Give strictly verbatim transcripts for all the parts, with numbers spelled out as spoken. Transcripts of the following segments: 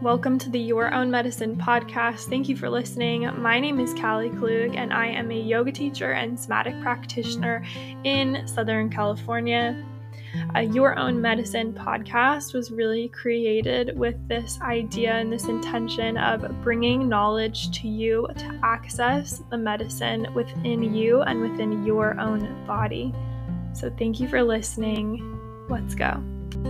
Welcome to the Your Own Medicine podcast. Thank you for listening. My name is Callie Klug, and I am a yoga teacher and somatic practitioner in Southern California. A Your Own Medicine podcast was really created with this idea and this intention of bringing knowledge to you to access the medicine within you and within your own body. So thank you for listening. Let's go.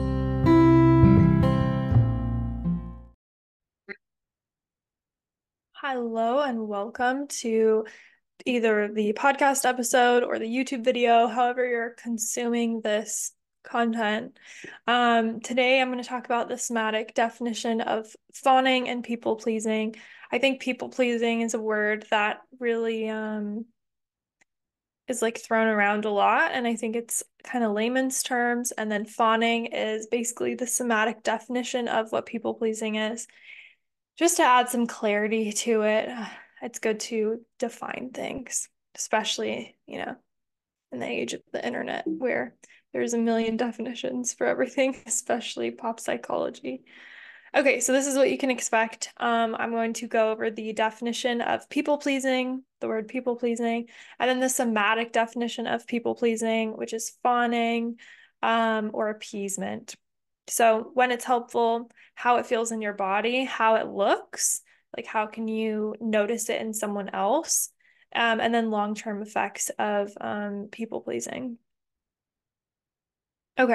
Hello and welcome to either the podcast episode or the YouTube video, however you're consuming this content. Um, today I'm going to talk about the somatic definition of fawning and people-pleasing. I think people-pleasing is a word that really um, is like thrown around a lot, and I think it's kind of layman's terms, and then fawning is basically the somatic definition of what people-pleasing is. Just to add some clarity to it, it's good to define things, especially, you know, in the age of the internet where there's a million definitions for everything, especially pop psychology. Okay, so this is what you can expect. Um, I'm going to go over the definition of people-pleasing, the word people-pleasing, and then the somatic definition of people-pleasing, which is fawning um, or appeasement. So when it's helpful, how it feels in your body, how it looks, like how can you notice it in someone else, um, and then long-term effects of um, people-pleasing. Okay.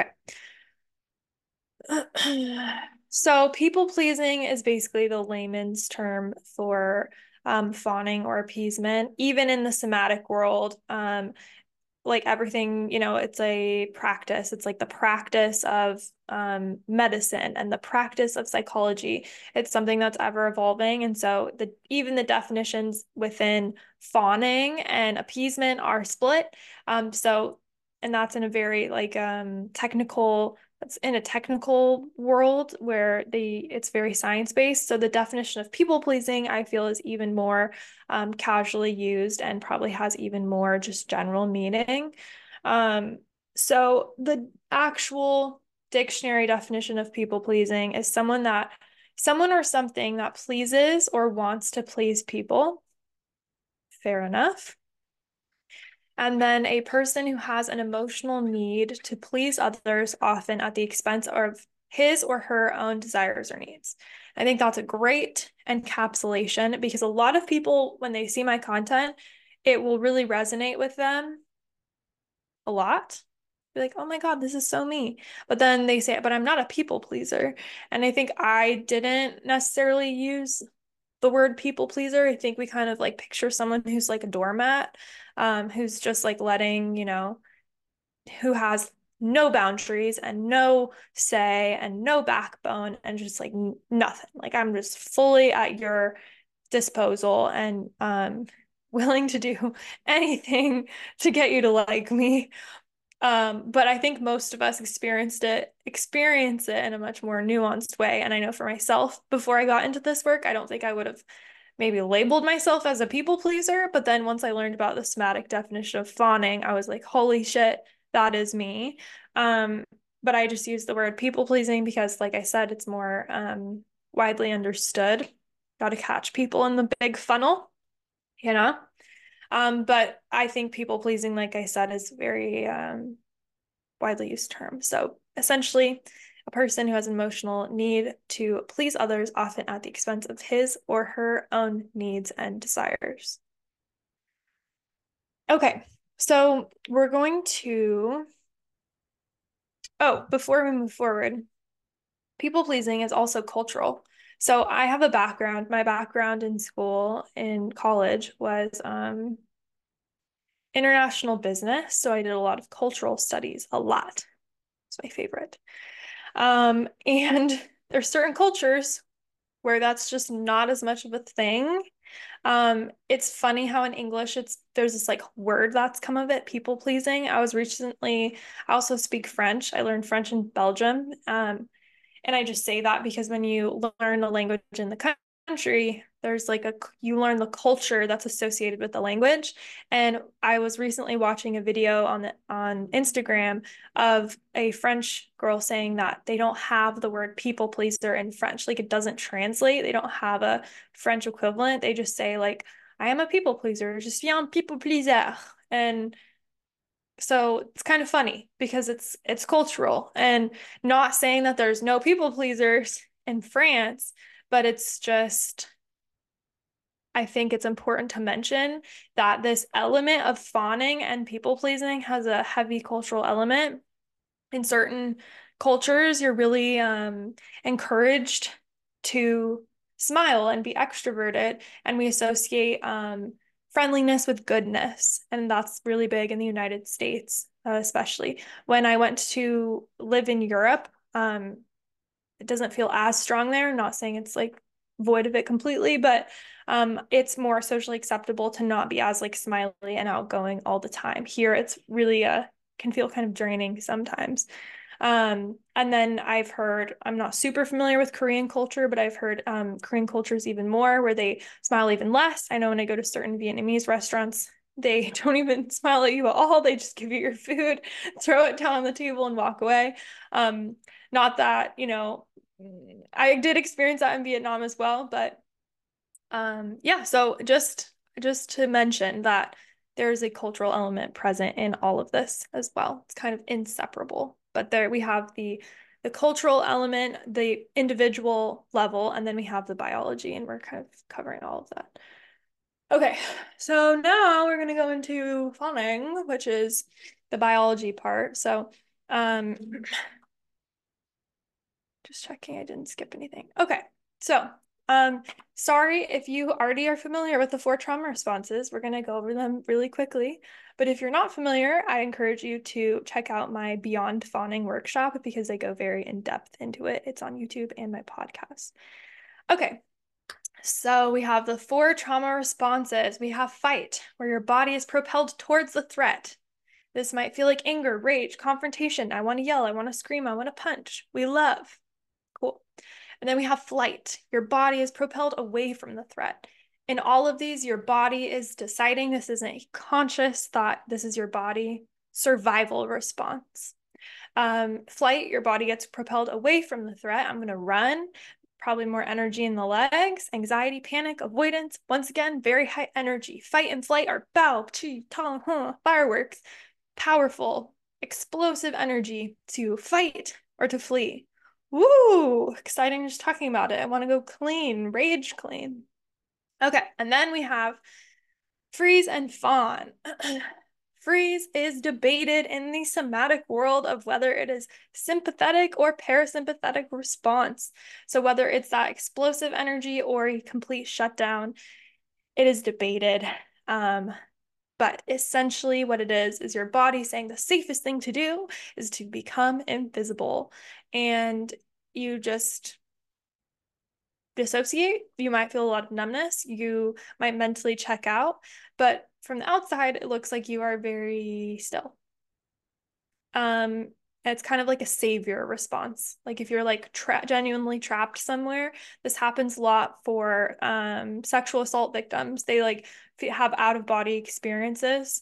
So people-pleasing is basically the layman's term for um, fawning or appeasement. Even in the somatic world, um, like everything, you know, it's a practice. It's like the practice of um, medicine and the practice of psychology. It's something that's ever evolving. And so the even the definitions within fawning and appeasement are split. Um, so, and that's in a very like um, technical, that's in a technical world where they it's very science-based. So the definition of people-pleasing, I feel, is even more um, casually used and probably has even more just general meaning. Um, so the actual dictionary definition of people-pleasing is someone that someone or something that pleases or wants to please people. Fair enough. And then a person who has an emotional need to please others, often at the expense of his or her own desires or needs. I think that's a great encapsulation because a lot of people, when they see my content, it will really resonate with them a lot. Be like, oh my God, this is so me. But then they say, but I'm not a people pleaser. And I think I didn't necessarily use the word people pleaser. I think we kind of like picture someone who's like a doormat, um, who's just like letting, you know, who has no boundaries and no say and no backbone and just like n- nothing. Like I'm just fully at your disposal and um willing to do anything to get you to like me. Um, but I think most of us experienced it, experience it in a much more nuanced way. And I know for myself, before I got into this work, I don't think I would have maybe labeled myself as a people pleaser. But then once I learned about the somatic definition of fawning, I was like, holy shit, that is me. Um, but I just use the word people pleasing because, like I said, it's more um, widely understood. Got to catch people in the big funnel, you know? Um, but I think people pleasing, like I said, is very um, widely used term. So essentially, a person who has an emotional need to please others, often at the expense of his or her own needs and desires. Okay, so we're going to, oh, before we move forward, people pleasing is also cultural. So I have a background, my background in school, in college was um, international business. So I did a lot of cultural studies, a lot. It's my favorite. Um, and there's certain cultures where that's just not as much of a thing. Um, it's funny how in English it's there's this like word that's come of it, people pleasing. I was recently, I also speak French. I learned French in Belgium. Um, and I just say that because when you learn a language in the country, There's like a, you learn the culture that's associated with the language. And I was recently watching a video on the, on Instagram of a French girl saying that they don't have the word people pleaser in French. Like it doesn't translate. They don't have a French equivalent. They just say like, I am a people pleaser. Je suis un people pleaser. And so it's kind of funny because it's it's cultural, and not saying that there's no people pleasers in France, but it's just, I think it's important to mention that this element of fawning and people pleasing has a heavy cultural element. In certain cultures, you're really um, encouraged to smile and be extroverted, and we associate um, friendliness with goodness, and that's really big in the United States, uh, especially. When I went to live in Europe, um, it doesn't feel as strong there. I'm not saying it's like void of it completely, but um, it's more socially acceptable to not be as like smiley and outgoing all the time. Here, it's really uh, can feel kind of draining sometimes. Um, and then I've heard, I'm not super familiar with Korean culture, but I've heard um, Korean cultures even more where they smile even less. I know when I go to certain Vietnamese restaurants, they don't even smile at you at all. They just give you your food, throw it down on the table, and walk away. Um, not that, you know, I did experience that in Vietnam as well, but um, yeah, so just just to mention that there's a cultural element present in all of this as well. It's kind of inseparable. But there we have the the cultural element, the individual level, and then we have the biology, and we're kind of covering all of that. Okay, so now we're going to go into fawning, which is the biology part. So, um, just checking I didn't skip anything. Okay, so um, sorry if you already are familiar with the four trauma responses. We're going to go over them really quickly. But if you're not familiar, I encourage you to check out my Beyond Fawning workshop because I go very in depth into it. It's on YouTube and my podcast. Okay, so we have the four trauma responses. We have fight, where your body is propelled towards the threat. This might feel like anger, rage, confrontation. I want to yell, I want to scream, I want to punch. We love. Cool. And then we have flight. Your body is propelled away from the threat. In all of these, your body is deciding, this isn't a conscious thought, this is your body survival response. Um, flight, your body gets propelled away from the threat. I'm going to run, probably more energy in the legs, anxiety, panic, avoidance. Once again, very high energy. Fight and flight are bow, chi, ta, huh, fireworks, powerful, explosive energy to fight or to flee. Woo, exciting just talking about it. I want to go clean, rage clean. Okay, and then we have freeze and fawn. Freeze is debated in the somatic world of whether it is sympathetic or parasympathetic response. So whether it's that explosive energy or a complete shutdown, it is debated. Um, but essentially what it is, is your body saying the safest thing to do is to become invisible. And you just dissociate. You might feel a lot of numbness. You might mentally check out. But from the outside, it looks like you are very still. Um, it's kind of like a savior response. Like if you're like tra genuinely trapped somewhere, this happens a lot for um, sexual assault victims. They like have out of body experiences,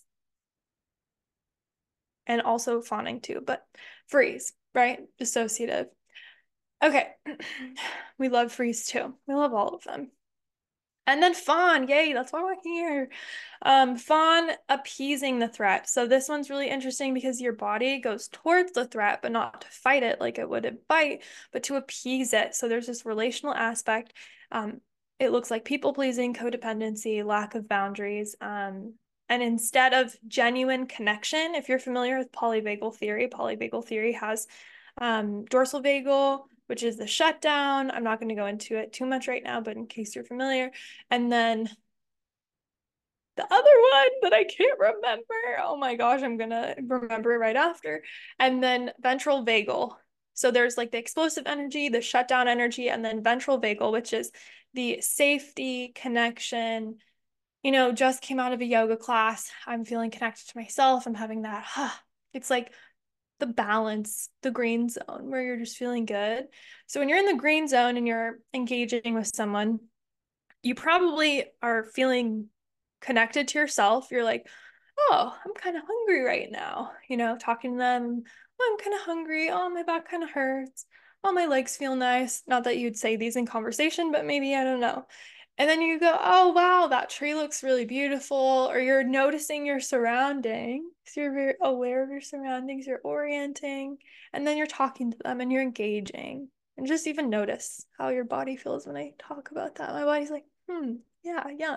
and also fawning too, but freeze, right? Dissociative. Okay. We love freeze too. We love all of them. And then fawn, yay, that's why we're here. Um, fawn, appeasing the threat. So this one's really interesting because your body goes towards the threat, but not to fight it like it would a bite, but to appease it. So there's this relational aspect. Um, it looks like people-pleasing, codependency, lack of boundaries. Um, and instead of genuine connection, if you're familiar with polyvagal theory, polyvagal theory has um, dorsal vagal, which is the shutdown. I'm not going to go into it too much right now, but in case you're familiar. And then the other one that I can't remember. Oh my gosh, I'm going to remember it right after. And then ventral vagal. So there's like the explosive energy, the shutdown energy, and then ventral vagal, which is the safety, connection. You know, just came out of a yoga class. I'm feeling connected to myself. I'm having that, huh. It's like the balance, the green zone where you're just feeling good. So when you're in the green zone and you're engaging with someone, you probably are feeling connected to yourself. You're like, oh, I'm kind of hungry right now. You know, talking to them, oh, I'm kind of hungry. Oh, my back kind of hurts. Oh, my legs feel nice. Not that you'd say these in conversation, but maybe, I don't know. And then you go, oh, wow, that tree looks really beautiful. Or you're noticing your surroundings. You're very aware of your surroundings. You're orienting. And then you're talking to them and you're engaging. And just even notice how your body feels when I talk about that. My body's like, hmm, yeah, yeah.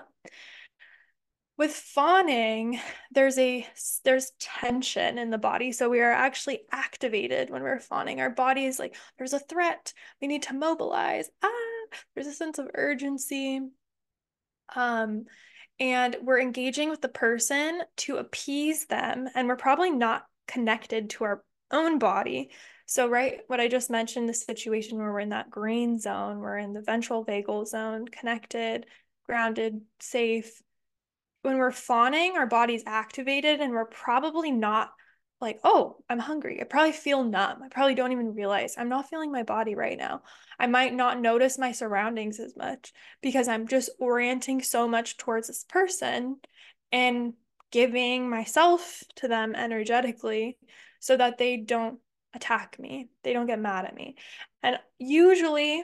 With fawning, there's a there's tension in the body. So we are actually activated when we're fawning. Our body is like, there's a threat. We need to mobilize. Ah, there's a sense of urgency. Um, and we're engaging with the person to appease them, and we're probably not connected to our own body. So, right, what I just mentioned, the situation where we're in that green zone, we're in the ventral vagal zone, connected, grounded, safe. When we're fawning, our body's activated and we're probably not like, oh, I'm hungry. I probably feel numb. I probably don't even realize I'm not feeling my body right now. I might not notice my surroundings as much because I'm just orienting so much towards this person and giving myself to them energetically so that they don't attack me. They don't get mad at me. And usually,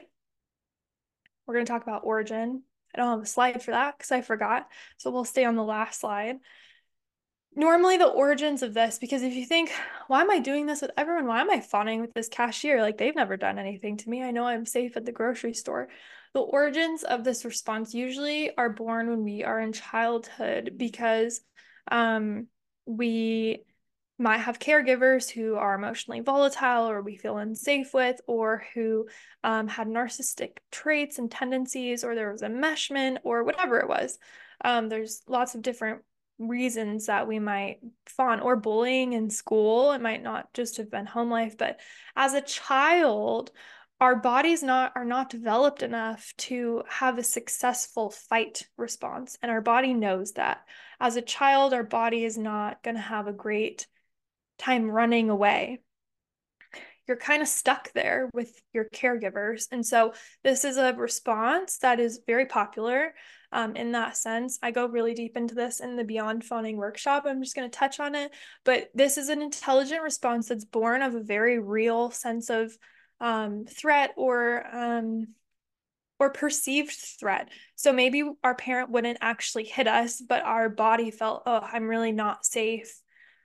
we're going to talk about origin. I don't have a slide for that because I forgot. So we'll stay on the last slide. Normally, the origins of this, because if you think, why am I doing this with everyone? Why am I fawning with this cashier? Like, they've never done anything to me. I know I'm safe at the grocery store. The origins of this response usually are born when we are in childhood because um, we might have caregivers who are emotionally volatile or we feel unsafe with, or who um, had narcissistic traits and tendencies, or there was enmeshment, or whatever it was. Um, there's lots of different reasons that we might fawn, or bullying in school. It might not just have been home life, but as a child, our bodies not are not developed enough to have a successful fight response, and our body knows that. As a child, our body is not going to have a great time running away. You're kind of stuck there with your caregivers. And so this is a response that is very popular um, in that sense. I go really deep into this in the Beyond Fawning workshop. I'm just going to touch on it. But this is an intelligent response that's born of a very real sense of um, threat or um, or perceived threat. So maybe our parent wouldn't actually hit us, but our body felt, oh, I'm really not safe.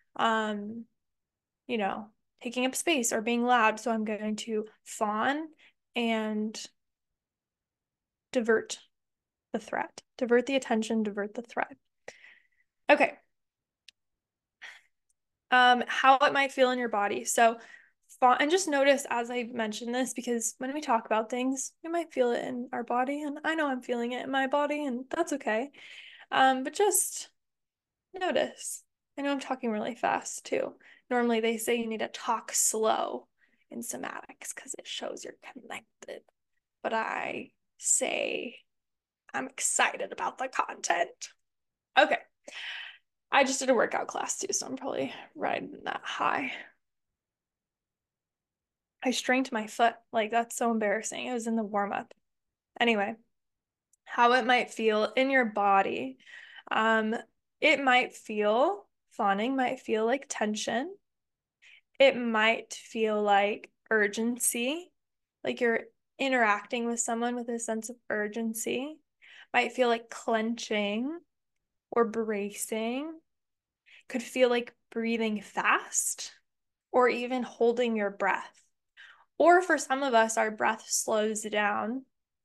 Um, you know, taking up space or being loud. So I'm going to fawn and divert the threat, divert the attention, divert the threat. Okay. Um, how it might feel in your body. So fawn, and just notice as I mention this, because when we talk about things, we might feel it in our body, and I know I'm feeling it in my body, and that's okay. Um, but just notice. I know I'm talking really fast too. Normally they say you need to talk slow in somatics because it shows you're connected. But I say I'm excited about the content. Okay. I just did a workout class too, so I'm probably riding that high. I strained my foot. Like, that's so embarrassing. It was in the warm up. Anyway, how it might feel in your body. Um, it might feel, fawning might feel like tension. It might feel like urgency, like you're interacting with someone with a sense of urgency. Might feel like clenching or bracing. Could feel like breathing fast or even holding your breath. Or for some of us, our breath slows down.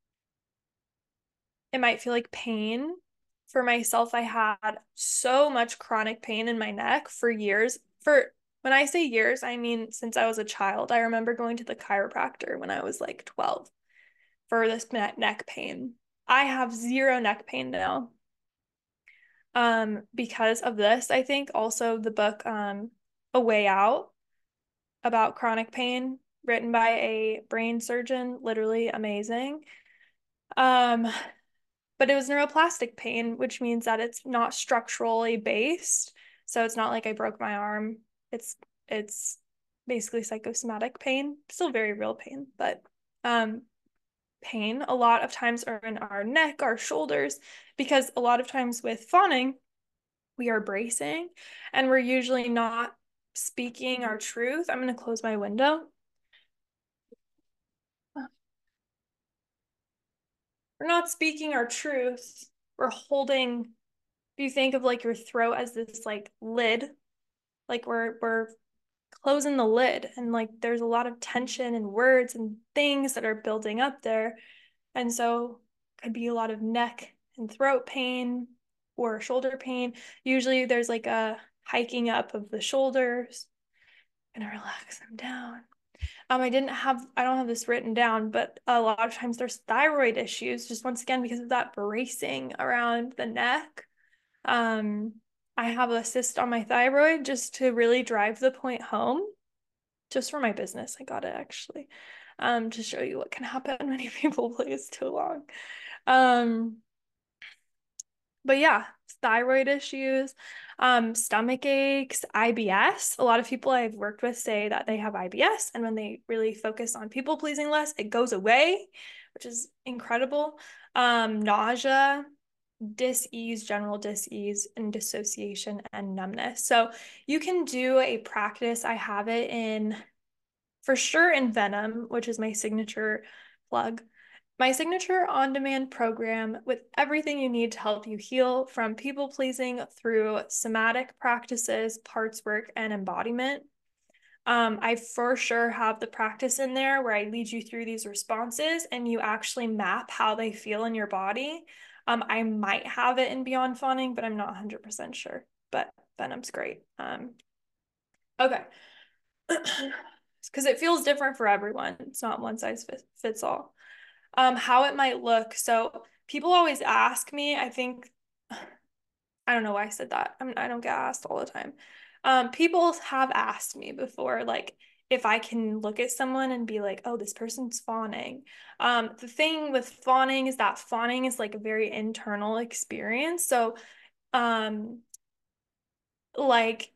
It might feel like pain. For myself, I had so much chronic pain in my neck for years. For when I say years, I mean since I was a child. I remember going to the chiropractor when I was like twelve for this neck pain. I have zero neck pain now. Um, because of this, I think also the book um A Way Out about chronic pain, written by a brain surgeon, literally amazing. Um, but it was neuroplastic pain, which means that it's not structurally based. So it's not like I broke my arm. It's it's basically psychosomatic pain, still very real pain, but um pain a lot of times are in our neck, our shoulders, because a lot of times with fawning, we are bracing and we're usually not speaking our truth. I'm going to close my window. We're not speaking our truth. We're holding, if you think of like your throat as this like lid, like we're we're closing the lid, and like there's a lot of tension and words and things that are building up there. And so could be a lot of neck and throat pain or shoulder pain. Usually there's like a hiking up of the shoulders. Gonna relax them down. Um, I didn't have, I don't have this written down, but a lot of times there's thyroid issues, just once again because of that bracing around the neck. Um, I have a cyst on my thyroid just to really drive the point home, just for my business. I got it actually, um, to show you what can happen when people please too long. Um, but yeah, thyroid issues, um, stomach aches, I B S. A lot of people I've worked with say that they have I B S, and when they really focus on people pleasing less, it goes away, which is incredible. Um, nausea, dis-ease, general dis-ease, and dissociation and numbness. So you can do a practice. I have it in, for sure, in Venom, which is my signature plug. My signature on-demand program with everything you need to help you heal, from people pleasing through somatic practices, parts work, and embodiment. Um, I for sure have the practice in there where I lead you through these responses and you actually map how they feel in your body. Um, I might have it in Beyond Fawning, but I'm not one hundred percent sure. But Venom's great. Um, okay. Because it feels different for everyone. It's not one size fits all. Um, how it might look. So people always ask me, I think, I don't know why I said that. I mean, I don't get asked all the time. Um, people have asked me before, like, if I can look at someone and be like, oh, this person's fawning. Um, the thing with fawning is that fawning is like a very internal experience. So, um, like,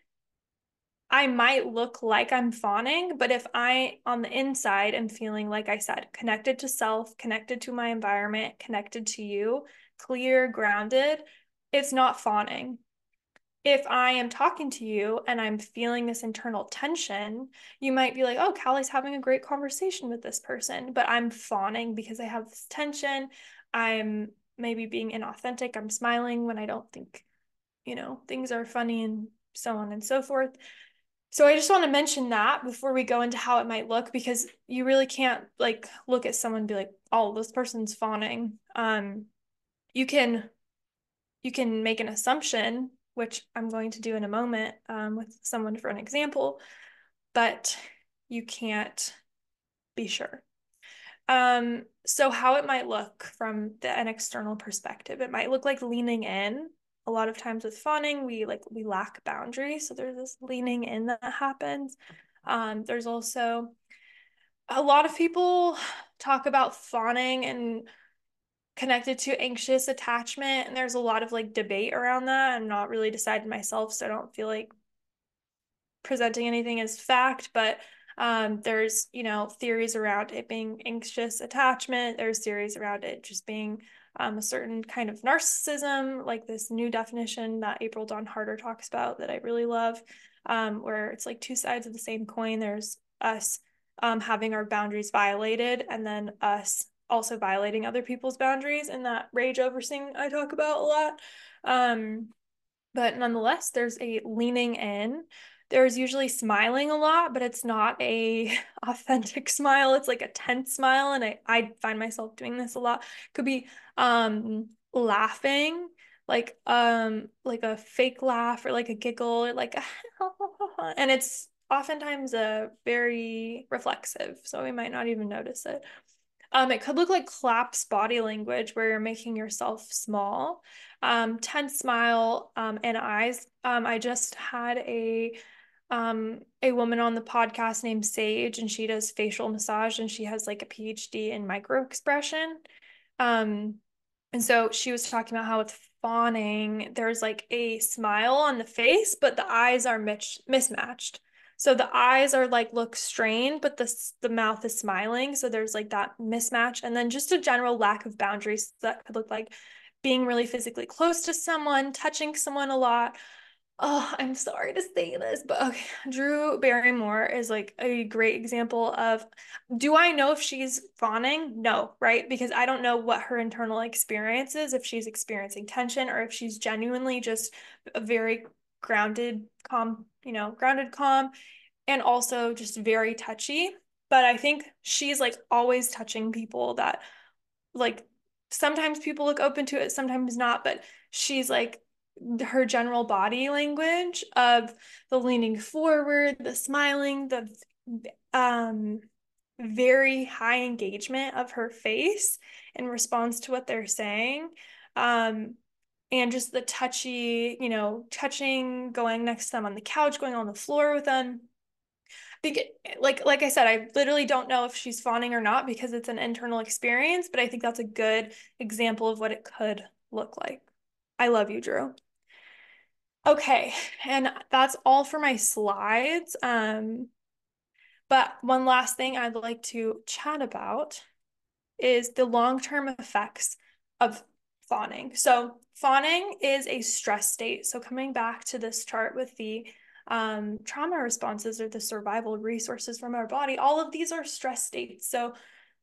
I might look like I'm fawning, but if I, on the inside, am feeling, like I said, connected to self, connected to my environment, connected to you, clear, grounded, it's not fawning. If I am talking to you and I'm feeling this internal tension, you might be like, oh, Callie's having a great conversation with this person, but I'm fawning because I have this tension. I'm maybe being inauthentic. I'm smiling when I don't think, you know, things are funny, and so on and so forth. So I just want to mention that before we go into how it might look, because you really can't like look at someone and be like, oh, this person's fawning. Um, you can you can make an assumption, which I'm going to do in a moment, um, with someone for an example, but you can't be sure. Um, so how it might look from the, an external perspective, it might look like leaning in. A lot of times with fawning, we like we lack boundaries, so there's this leaning in that happens. Um, there's also a lot of people talk about fawning and connected to anxious attachment, and there's a lot of like debate around that. I'm not really decided myself, so I don't feel like presenting anything as fact, but um, there's, you know, theories around it being anxious attachment. There's theories around it just being um, a certain kind of narcissism, like this new definition that April Dawn Harder talks about that I really love, um, where it's like two sides of the same coin. There's us um, having our boundaries violated, and then us also violating other people's boundaries, and that rage oversing I talk about a lot. Um, but nonetheless, there's a leaning in. There's usually smiling a lot, but it's not a authentic smile. It's like a tense smile, and I, I find myself doing this a lot. Could be um laughing, like um like a fake laugh or like a giggle or like a and it's oftentimes a very reflexive, so we might not even notice it. Um, it could look like collapsed body language where you're making yourself small. Um, tense smile, um, and eyes. Um, I just had a um, a woman on the podcast named Sage, and she does facial massage, and she has like a PhD in micro expression. Um, and so she was talking about how with fawning, there's like a smile on the face, but the eyes are mis mismatched. So the eyes are like look strained, but the the mouth is smiling. So there's like that mismatch. And then just a general lack of boundaries that could look like being really physically close to someone, touching someone a lot. Oh, I'm sorry to say this, but okay, Drew Barrymore is like a great example of, do I know if she's fawning? No, right? Because I don't know what her internal experience is, if she's experiencing tension or if she's genuinely just a very grounded, calm, you know, grounded, calm, and also just very touchy. But I think she's like always touching people that like sometimes people look open to it, sometimes not, but she's like her general body language of the leaning forward, the smiling, the um very high engagement of her face in response to what they're saying. Um and just the touchy, you know, touching, going next to them on the couch, going on the floor with them. Because, like like I said, I literally don't know if she's fawning or not because it's an internal experience, but I think that's a good example of what it could look like. I love you, Drew. Okay, and that's all for my slides. Um, but one last thing I'd like to chat about is the long-term effects of fawning. So fawning is a stress state. So coming back to this chart with the um, trauma responses or the survival resources from our body, all of these are stress states. So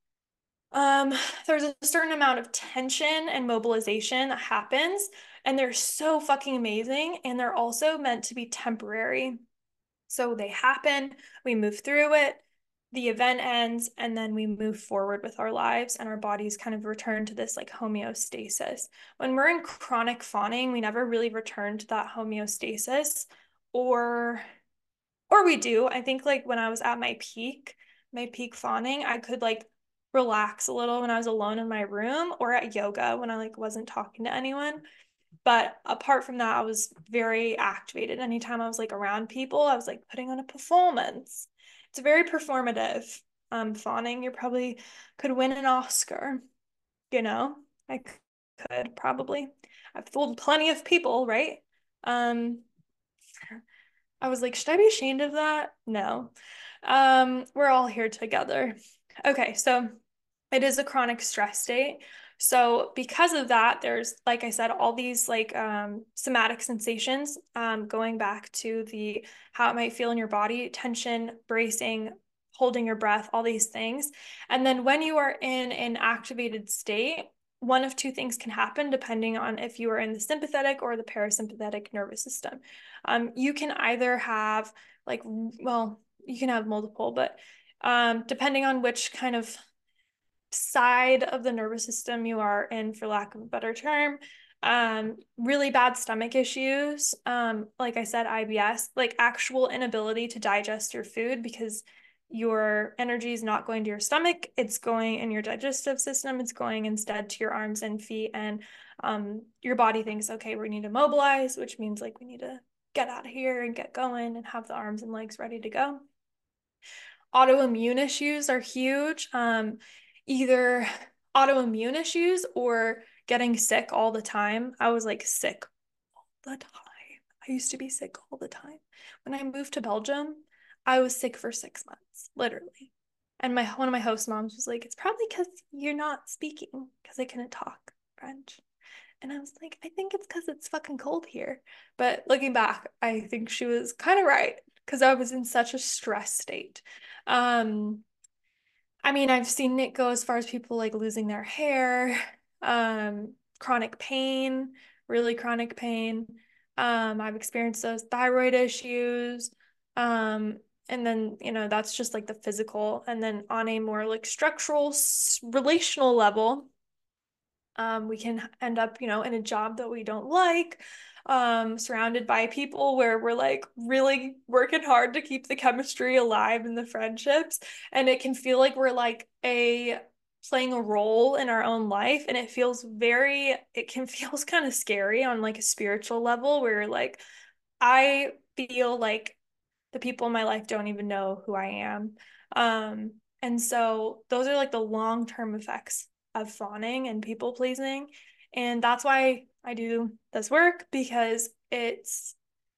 um, there's a certain amount of tension and mobilization that happens, and they're so fucking amazing, and they're also meant to be temporary. So they happen, we move through it, the event ends, and then we move forward with our lives and our bodies kind of return to this like homeostasis. When we're in chronic fawning, we never really return to that homeostasis, or or we do. I think like when I was at my peak, my peak fawning, I could like relax a little when I was alone in my room or at yoga when I like wasn't talking to anyone. But apart from that, I was very activated. Anytime I was like around people, I was like putting on a performance. It's very performative. Um, fawning, you probably could win an Oscar, you know? I could probably. I've fooled plenty of people, right? Um, I was like, should I be ashamed of that? No. Um, we're all here together. Okay, so it is a chronic stress state. So because of that, there's, like I said, all these like um, somatic sensations, um, going back to the how it might feel in your body, tension, bracing, holding your breath, all these things. And then when you are in an activated state, one of two things can happen depending on if you are in the sympathetic or the parasympathetic nervous system. Um, you can either have like, well, you can have multiple, but um, depending on which kind of side of the nervous system you are in, for lack of a better term, um, really bad stomach issues, um, like I said, I B S, like actual inability to digest your food because your energy is not going to your stomach, it's going in your digestive system, it's going instead to your arms and feet, and um, your body thinks, okay, we need to mobilize, which means like we need to get out of here and get going and have the arms and legs ready to go. Autoimmune issues are huge. Um, either autoimmune issues or getting sick all the time. I was like sick all the time. I used to be sick all the time. When I moved to Belgium, I was sick for six months, literally. And my one of my host moms was like, it's probably because you're not speaking, because I couldn't talk French. And I was like, I think it's because it's fucking cold here. But looking back, I think she was kind of right because I was in such a stress state. Um, I mean, I've seen it go as far as people like losing their hair, um, chronic pain, really chronic pain. Um, I've experienced those thyroid issues. Um, and then, you know, that's just like the physical. And then on a more like structural, relational level, um, we can end up, you know, in a job that we don't like, um, surrounded by people where we're like really working hard to keep the chemistry alive and the friendships. And it can feel like we're like a playing a role in our own life. And it feels very, it can feels kind of scary on like a spiritual level where like I feel like the people in my life don't even know who I am. Um, and so those are like the long-term effects of fawning and people pleasing. And that's why I do this work because it's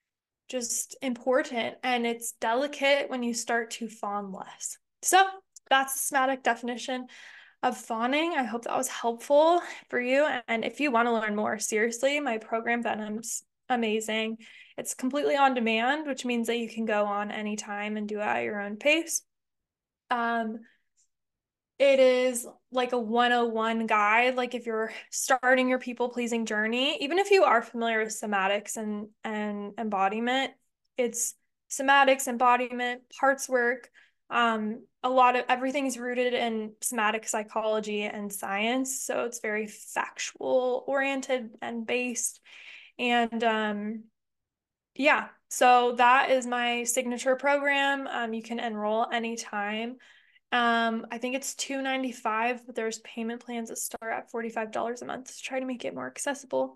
just important, and it's delicate when you start to fawn less. So that's the somatic definition of fawning. I hope that was helpful for you. And if you want to learn more, seriously, my program Venom's amazing. It's completely on demand, which means that you can go on anytime and do it at your own pace. Um, it is like a one oh one guide. Like if you're starting your people pleasing journey, even if you are familiar with somatics and, and embodiment, it's somatics, embodiment, parts work. Um, a lot of everything's rooted in somatic psychology and science. So it's very factual oriented and based. And um, yeah, so that is my signature program. Um, you can enroll anytime. Um, I think it's two ninety-five, but there's payment plans that start at forty-five dollars a month to try to make it more accessible.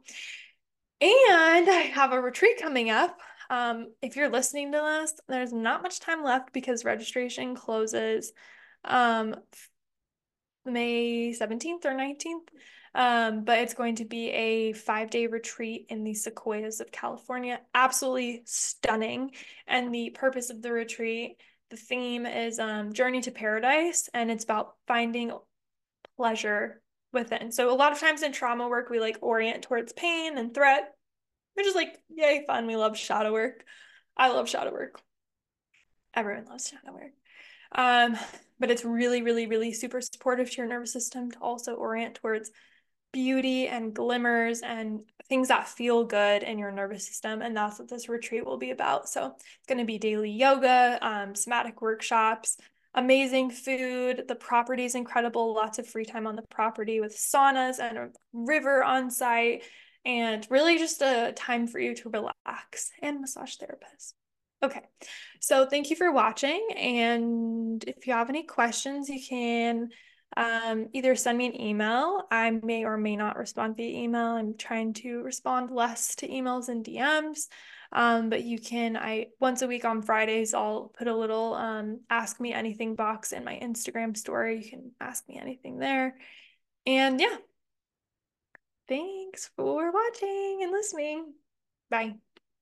And I have a retreat coming up. Um, if you're listening to this, there's not much time left because registration closes um, May seventeenth or nineteenth. Um, but it's going to be a five-day retreat in the Sequoias of California. Absolutely stunning. And the purpose of the retreat, the theme is um, Journey to Paradise, and it's about finding pleasure within. So a lot of times in trauma work, we like orient towards pain and threat, which is like, yay, fun. We love shadow work. I love shadow work. Everyone loves shadow work. Um, but it's really, really, really super supportive to your nervous system to also orient towards beauty and glimmers and things that feel good in your nervous system. And that's what this retreat will be about. So it's going to be daily yoga, um, somatic workshops, amazing food. The property is incredible. Lots of free time on the property with saunas and a river on site, and really just a time for you to relax, and massage therapists. Okay, so thank you for watching. And if you have any questions, you can um, either send me an email. I may or may not respond via email. I'm trying to respond less to emails and D Ms. Um, but you can, I once a week on Fridays, I'll put a little um, ask me anything box in my Instagram story. You can ask me anything there. And yeah, thanks for watching and listening. Bye.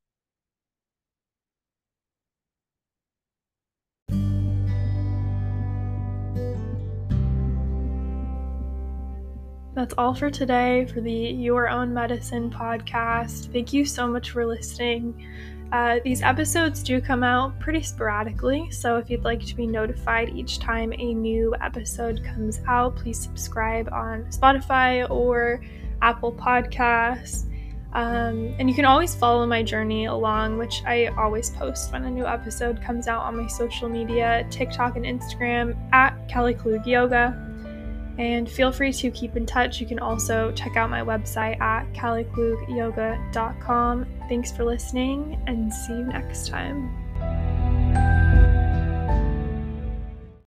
That's all for today for the Your Own Medicine podcast. Thank you so much for listening. Uh, these episodes do come out pretty sporadically, so if you'd like to be notified each time a new episode comes out, please subscribe on Spotify or Apple Podcasts. Um, and you can always follow my journey along, which I always post when a new episode comes out on my social media, TikTok and Instagram at Kelly Klug Yoga. And feel free to keep in touch. You can also check out my website at kelly klug yoga dot com. Thanks for listening, and see you next time.